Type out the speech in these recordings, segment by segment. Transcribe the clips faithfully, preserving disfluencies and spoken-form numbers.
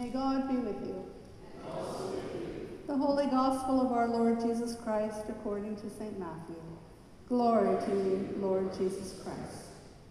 May God be with you. And also with you. The Holy Gospel of our Lord Jesus Christ according to Saint Matthew. Glory to you, Lord Jesus Christ.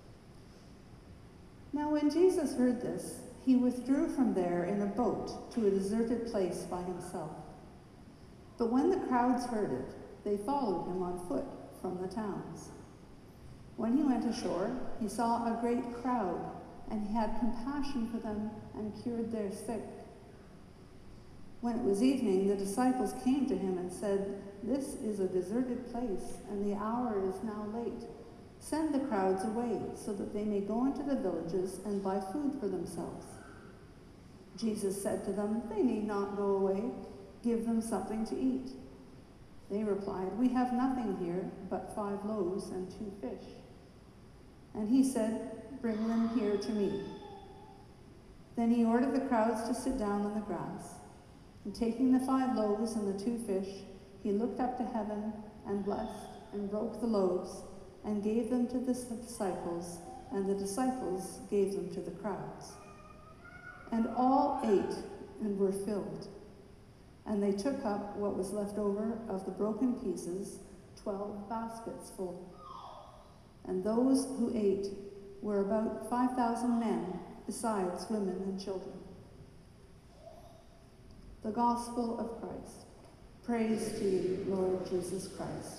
Now when Jesus heard this, he withdrew from there in a boat to a deserted place by himself. But when the crowds heard it, they followed him on foot from the towns. When he went ashore, he saw a great crowd, and he had compassion for them and cured their sick. When it was evening, the disciples came to him and said, "This is a deserted place, and the hour is now late. Send the crowds away, so that they may go into the villages and buy food for themselves." Jesus said to them, "They need not go away. Give them something to eat." They replied, "We have nothing here but five loaves and two fish." And he said, "Bring them here to me." Then he ordered the crowds to sit down on the grass. And taking the five loaves and the two fish, he looked up to heaven and blessed and broke the loaves and gave them to the disciples, and the disciples gave them to the crowds. And all ate and were filled. And they took up what was left over of the broken pieces, twelve baskets full. And those who ate were about five thousand men, besides women and children. The Gospel of Christ. Praise to you, Lord Jesus Christ.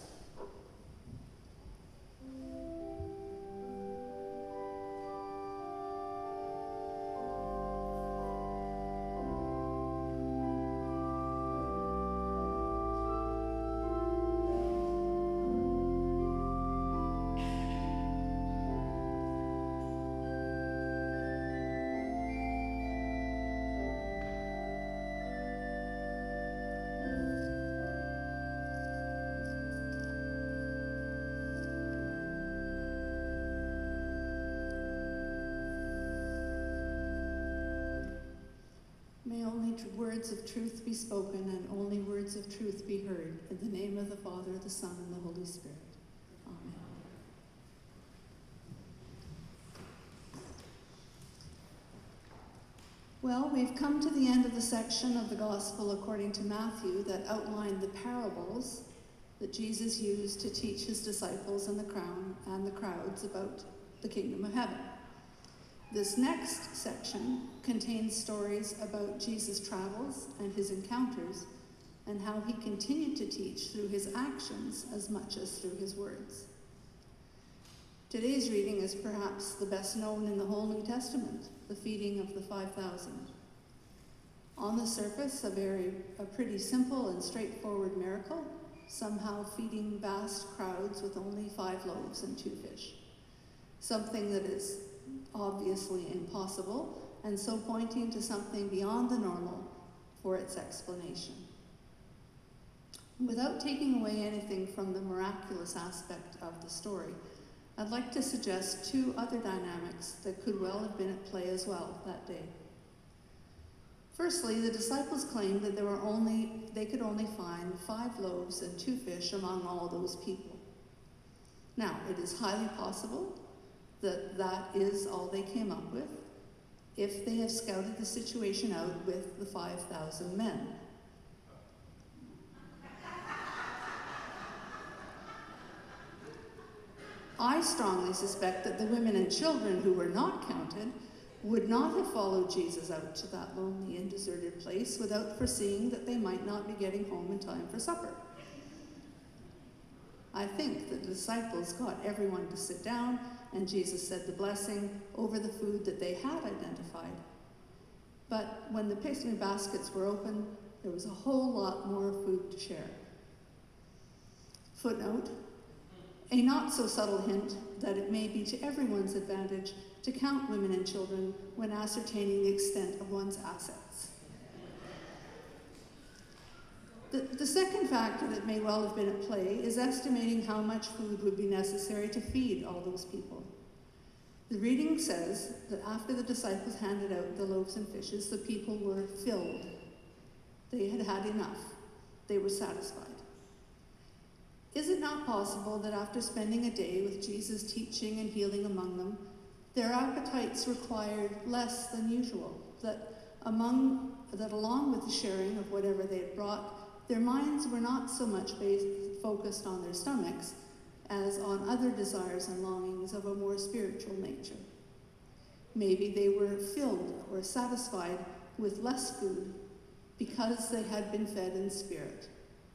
May only tr- words of truth be spoken and only words of truth be heard. In the name of the Father, the Son, and the Holy Spirit. Amen. Well, we've come to the end of the section of the Gospel according to Matthew that outlined the parables that Jesus used to teach his disciples and the crown and the crowds about the kingdom of heaven. This next section contains stories about Jesus' travels and his encounters and how he continued to teach through his actions as much as through his words. Today's reading is perhaps the best known in the whole New Testament, the feeding of the five thousand. On the surface, a very, a pretty simple and straightforward miracle, somehow feeding vast crowds with only five loaves and two fish. Something that is obviously impossible, and so pointing to something beyond the normal for its explanation. Without taking away anything from the miraculous aspect of the story, I'd like to suggest two other dynamics that could well have been at play as well that day. Firstly, the disciples claimed that there were only, they could only find five loaves and two fish among all those people. Now, it is highly possible that that is all they came up with, if they have scouted the situation out with the five thousand men. I strongly suspect that the women and children who were not counted would not have followed Jesus out to that lonely and deserted place without foreseeing that they might not be getting home in time for supper. I think the disciples got everyone to sit down, and Jesus said the blessing over the food that they had identified. But when the picnic baskets were opened, there was a whole lot more food to share. Footnote, a not so subtle hint that it may be to everyone's advantage to count women and children when ascertaining the extent of one's assets. The, the second factor that may well have been at play is estimating how much food would be necessary to feed all those people. The reading says that after the disciples handed out the loaves and fishes, the people were filled. They had had enough. They were satisfied. Is it not possible that after spending a day with Jesus teaching and healing among them, their appetites required less than usual, that among that along with the sharing of whatever they had brought, their minds were not so much based, focused on their stomachs as on other desires and longings of a more spiritual nature. Maybe they were filled or satisfied with less food because they had been fed in spirit.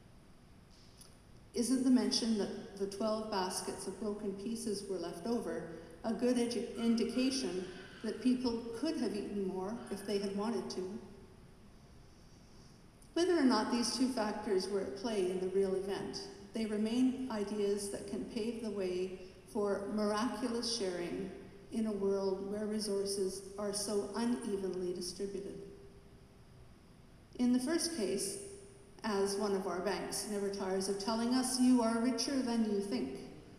Isn't the mention that the twelve baskets of broken pieces were left over a good edu- indication that people could have eaten more if they had wanted to? Whether or not these two factors were at play in the real event, they remain ideas that can pave the way for miraculous sharing in a world where resources are so unevenly distributed. In the first case, as one of our banks never tires of telling us, you are richer than you think.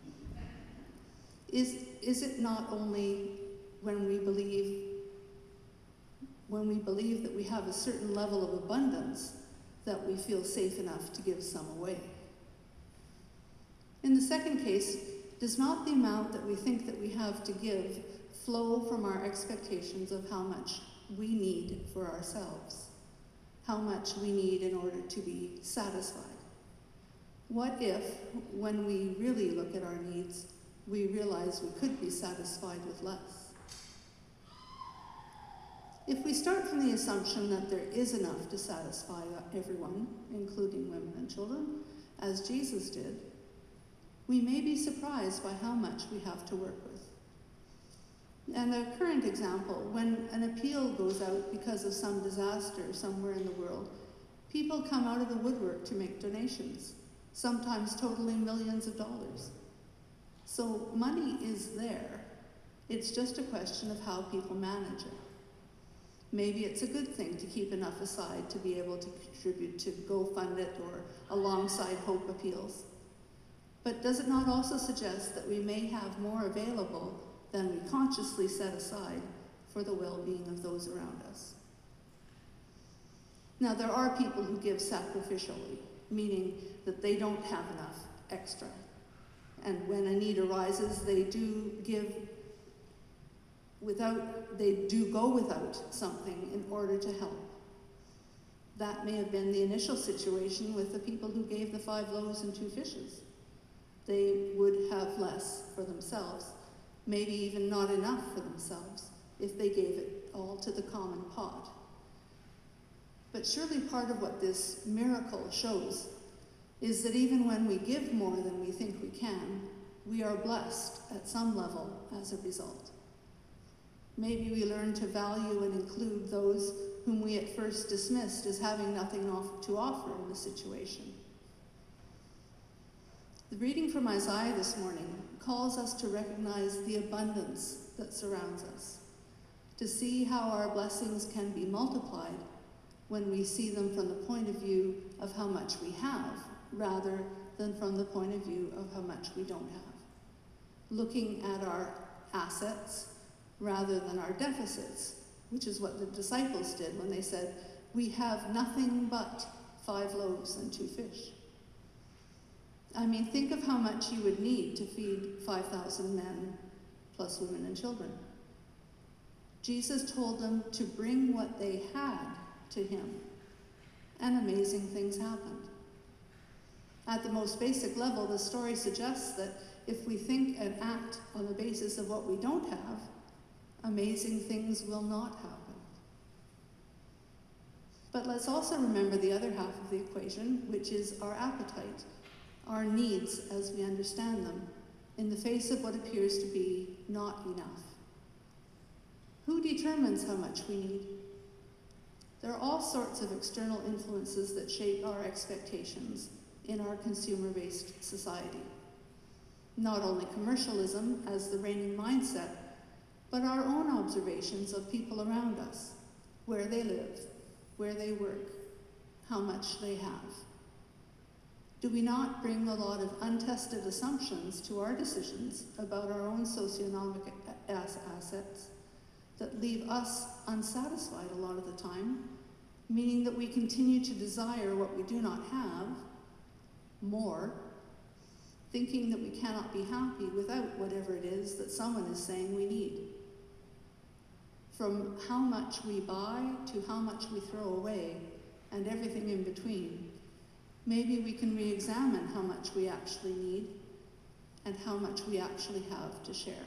Is, is it not only when we believe when we believe that we have a certain level of abundance that we feel safe enough to give some away? In the second case, does not the amount that we think that we have to give flow from our expectations of how much we need for ourselves? How much we need in order to be satisfied? What if, when we really look at our needs, we realize we could be satisfied with less? If we start from the assumption that there is enough to satisfy everyone, including women and children, as Jesus did, we may be surprised by how much we have to work with. And a current example, when an appeal goes out because of some disaster somewhere in the world, people come out of the woodwork to make donations, sometimes totaling millions of dollars. So money is there. It's just a question of how people manage it. Maybe it's a good thing to keep enough aside to be able to contribute to Go Fund It or alongside Hope Appeals. But does it not also suggest that we may have more available than we consciously set aside for the well-being of those around us? Now, there are people who give sacrificially, meaning that they don't have enough extra. And when a need arises, they do give without, they do go without something in order to help. That may have been the initial situation with the people who gave the five loaves and two fishes. They would have less for themselves, maybe even not enough for themselves, if they gave it all to the common pot. But surely part of what this miracle shows is that even when we give more than we think we can, we are blessed at some level as a result. Maybe we learn to value and include those whom we at first dismissed as having nothing off- to offer in the situation. The reading from Isaiah this morning calls us to recognize the abundance that surrounds us, to see how our blessings can be multiplied when we see them from the point of view of how much we have, rather than from the point of view of how much we don't have. Looking at our assets rather than our deficits, which is what the disciples did when they said, we have nothing but five loaves and two fish. I mean, think of how much you would need to feed five thousand men, plus women and children. Jesus told them to bring what they had to him, and amazing things happened. At the most basic level, the story suggests that if we think and act on the basis of what we don't have, amazing things will not happen. But let's also remember the other half of the equation, which is our appetite, our needs as we understand them, in the face of what appears to be not enough. Who determines how much we need? There are all sorts of external influences that shape our expectations in our consumer-based society. Not only commercialism as the reigning mindset, but our own observations of people around us, where they live, where they work, how much they have. Do we not bring a lot of untested assumptions to our decisions about our own socioeconomic assets that leave us unsatisfied a lot of the time, meaning that we continue to desire what we do not have more, thinking that we cannot be happy without whatever it is that someone is saying we need? from how much we buy to how much we throw away and everything in between, maybe we can re-examine how much we actually need and how much we actually have to share.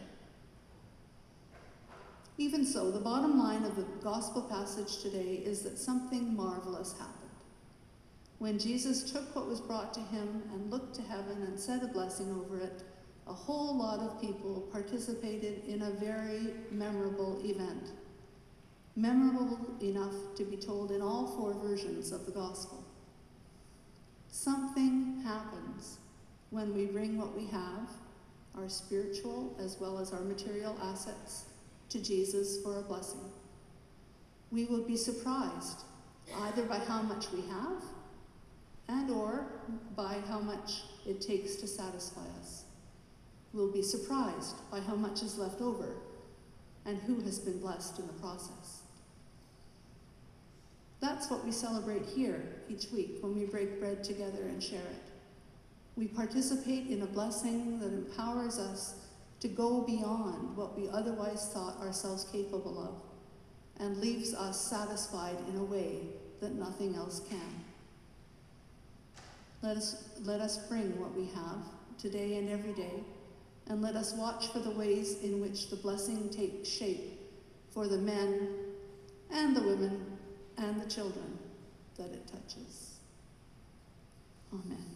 Even so, the bottom line of the gospel passage today is that something marvelous happened. When Jesus took what was brought to him and looked to heaven and said a blessing over it, a whole lot of people participated in a very memorable event. Memorable enough to be told in all four versions of the gospel. Something happens when we bring what we have, our spiritual as well as our material assets, to Jesus for a blessing. We will be surprised either by how much we have and or by how much it takes to satisfy us. We'll be surprised by how much is left over and who has been blessed in the process. That's what we celebrate here each week when we break bread together and share it. We participate in a blessing that empowers us to go beyond what we otherwise thought ourselves capable of and leaves us satisfied in a way that nothing else can. Let us, let us bring what we have today and every day, and let us watch for the ways in which the blessing takes shape for the men and the women and the children that it touches. Amen.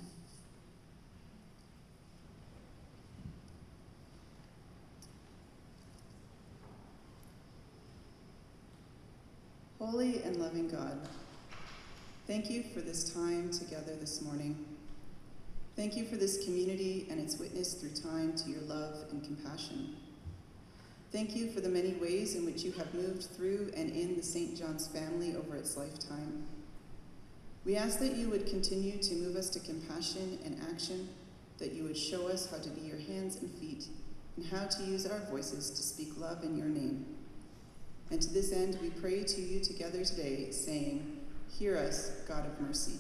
Holy and loving God, thank you for this time together this morning. Thank you for this community and its witness through time to your love and compassion. Thank you for the many ways in which you have moved through and in the Saint John's family over its lifetime. We ask that you would continue to move us to compassion and action, that you would show us how to be your hands and feet, and how to use our voices to speak love in your name. And to this end, we pray to you together today, saying, "Hear us, God of mercy."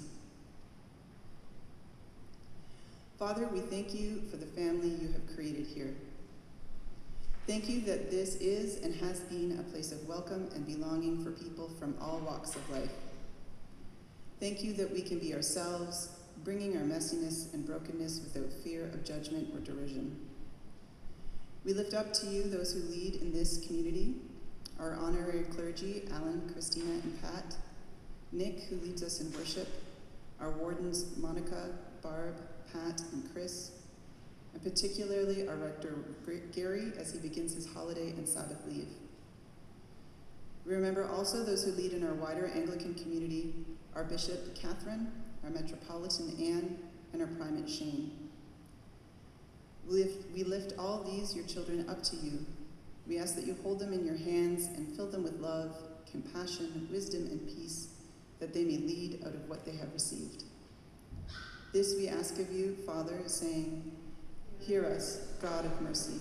Father, we thank you for the family you have created here. Thank you that this is and has been a place of welcome and belonging for people from all walks of life. Thank you that we can be ourselves, bringing our messiness and brokenness without fear of judgment or derision. We lift up to you those who lead in this community, our honorary clergy, Alan, Christina, and Pat, Nick, who leads us in worship, our wardens, Monica, Barb, Pat, and Chris, and particularly our rector, Gary, as he begins his holiday and Sabbath leave. We remember also those who lead in our wider Anglican community, our Bishop, Catherine, our Metropolitan, Anne, and our Primate, Shane. We lift, we lift all these, your children, up to you. We ask that you hold them in your hands and fill them with love, compassion, wisdom, and peace, that they may lead out of what they have received. This we ask of you, Father, saying, "Hear us, God of mercy."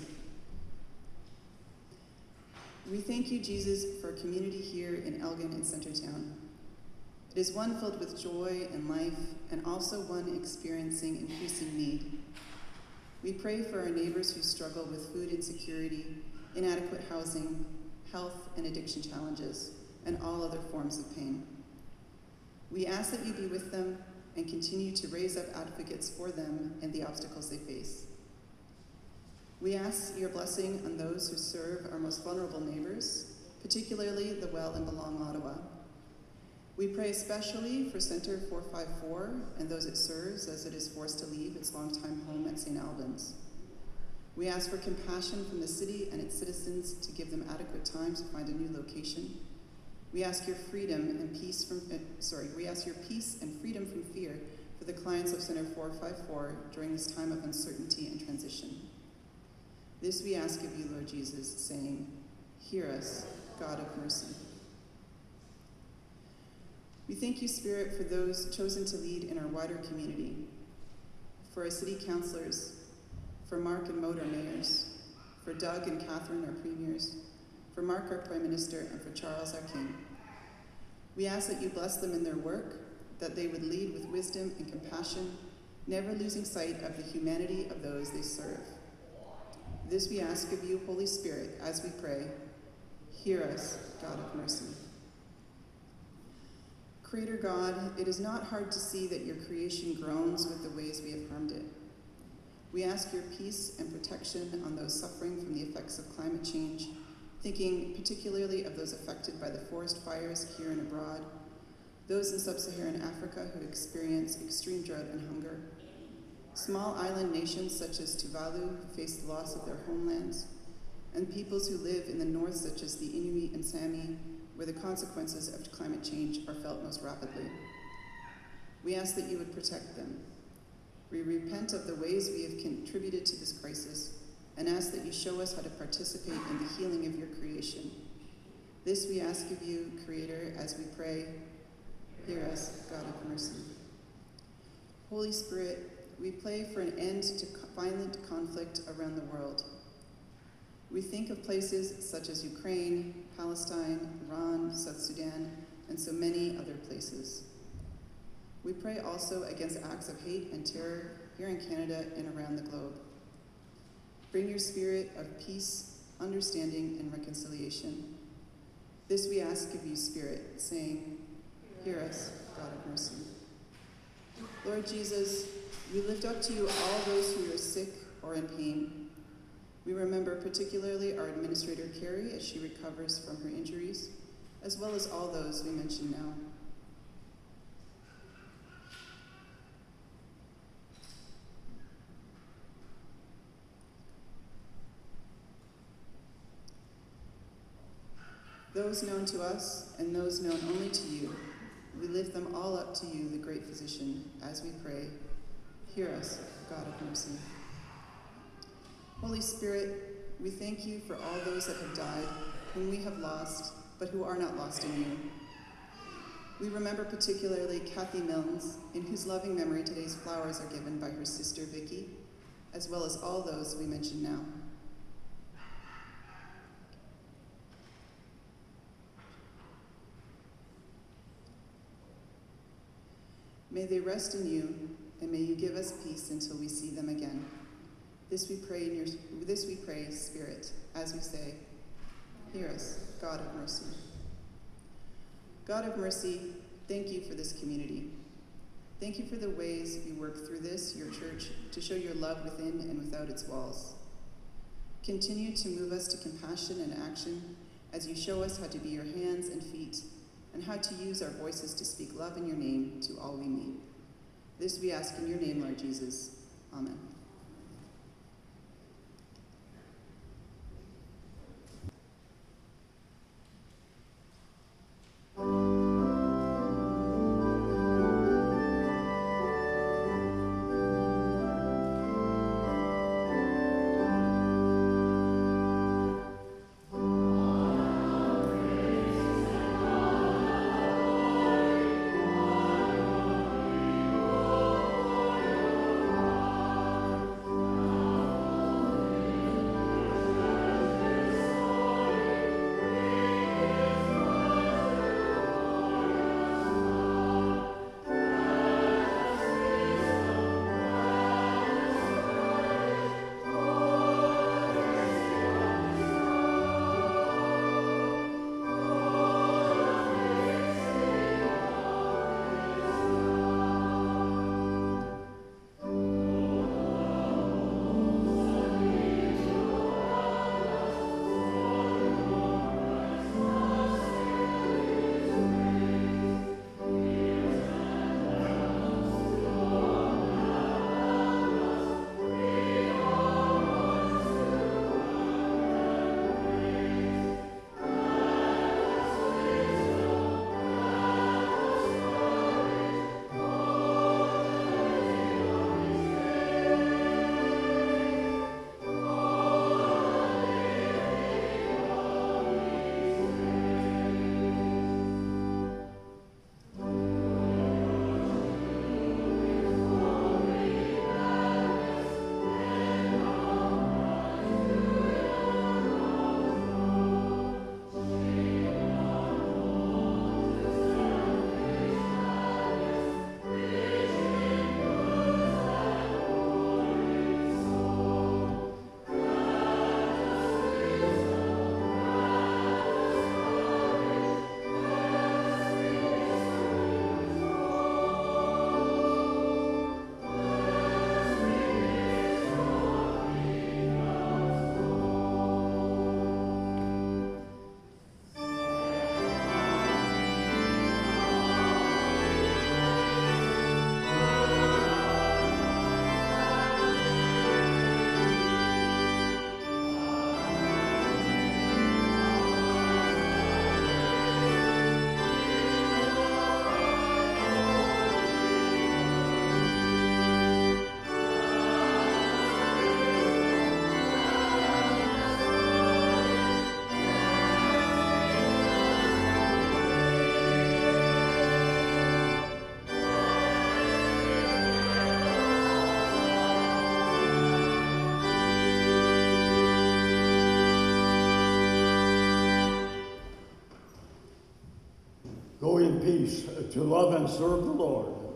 We thank you, Jesus, for a community here in Elgin and Centertown. It is one filled with joy and life, and also one experiencing increasing need. We pray for our neighbors who struggle with food insecurity, inadequate housing, health and addiction challenges, and all other forms of pain. We ask that you be with them and continue to raise up advocates for them and the obstacles they face. We ask your blessing on those who serve our most vulnerable neighbors, particularly the Well and Belong Ottawa. We pray especially for Centre four five four and those it serves as it is forced to leave its longtime home at Saint Albans. We ask for compassion from the city and its citizens to give them adequate time to find a new location. We ask your freedom and peace from, uh, sorry, we ask your peace and freedom from fear for the clients of Centre four five four during this time of uncertainty and transition. This we ask of you, Lord Jesus, saying, "Hear us, God of mercy." We thank you, Spirit, for those chosen to lead in our wider community, for our city councillors, for Mark and Maud, our mayors, for Doug and Catherine, our premiers, for Mark, our Prime Minister, and for Charles, our King. We ask that you bless them in their work, that they would lead with wisdom and compassion, never losing sight of the humanity of those they serve. This we ask of you, Holy Spirit, as we pray, Hear us, God of mercy. Creator God, it is not hard to see that your creation groans with the ways we have harmed it. We ask your peace and protection on those suffering from the effects of climate change, thinking particularly of those affected by the forest fires here and abroad, those in sub-Saharan Africa who experience extreme drought and hunger, small island nations such as Tuvalu who face the loss of their homelands, and peoples who live in the north such as the Inuit and Sami, where the consequences of climate change are felt most rapidly. We ask that you would protect them. We repent of the ways we have contributed to this crisis and ask that you show us how to participate in the healing of your creation. This we ask of you, Creator, as we pray. Hear us, God of mercy. Holy Spirit, we pray for an end to violent conflict around the world. We think of places such as Ukraine, Palestine, Iran, South Sudan, and so many other places. We pray also against acts of hate and terror here in Canada and around the globe. Bring your spirit of peace, understanding, and reconciliation. This we ask of you, Spirit, saying, hear us, God of mercy. Lord Jesus, we lift up to you all those who are sick or in pain. We remember particularly our Administrator Carrie as she recovers from her injuries, as well as all those we mention now. Those known to us and those known only to you, we lift them all up to you, the great physician, as we pray. Hear us, God of mercy. Holy Spirit, we thank you for all those that have died, whom we have lost, but who are not lost in you. We remember particularly Kathy Milnes, in whose loving memory today's flowers are given by her sister Vicky, as well as all those we mention now. May they rest in you, and may you give us peace until we see them again. This we pray in your this we pray, Spirit, as we say, hear us, God of mercy. God of mercy, thank you for this community. Thank you for the ways you work through this, your church, to show your love within and without its walls. Continue to move us to compassion and action as you show us how to be your hands and feet, and how to use our voices to speak love in your name to all we meet. This we ask in your name, Lord Jesus. Amen. peace to love and serve the Lord.